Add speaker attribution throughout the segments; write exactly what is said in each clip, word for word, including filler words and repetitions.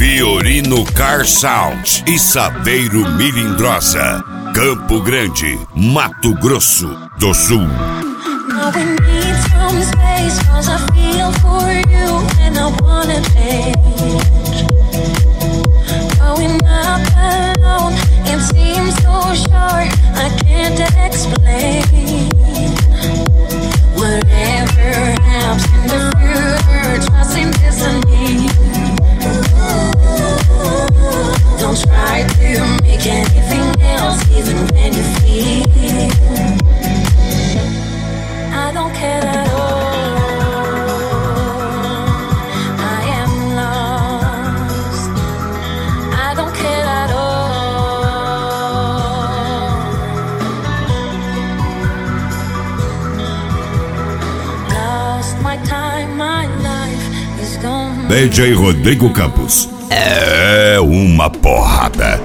Speaker 1: Fiorino Car Sound e Saveiro Melindrosa, Campo Grande, Mato Grosso do Sul.
Speaker 2: Now we need some space, cause I feel for you and I wanna change. Going up alone, it seems so short, I can't explain. Whatever happens in the future, trusting destiny. Don't try to make anything else, even when you feel I don't care at all. I am lost. I don't care at all. Lost my time, my life is gone.
Speaker 1: D J Rodrigo Campos. É uma porrada.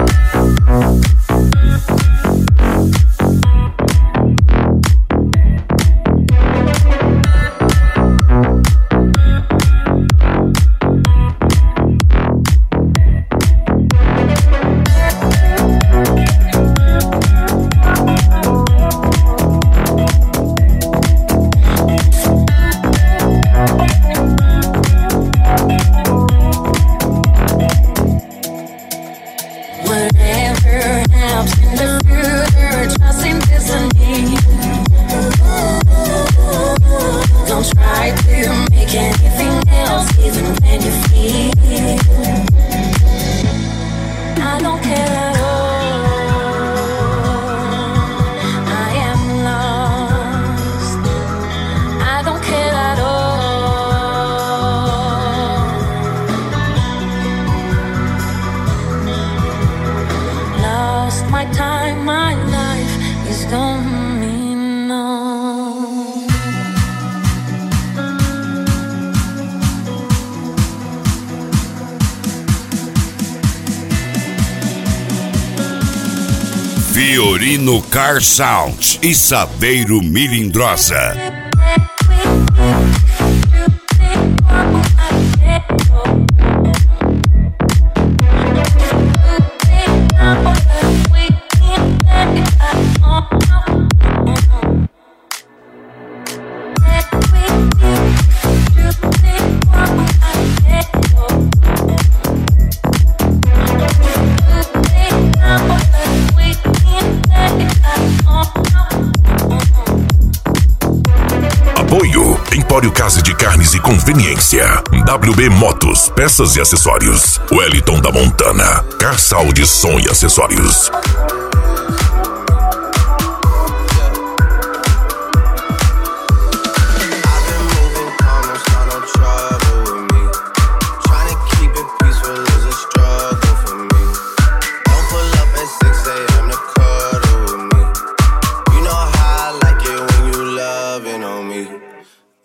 Speaker 1: Fiorino Car Sound e Saveiro Melindrosa.
Speaker 3: Apoio Empório Casa de Carnes e Conveniência, W B Motos, peças e acessórios, Wellington da Montana, Car Sound, som e acessórios.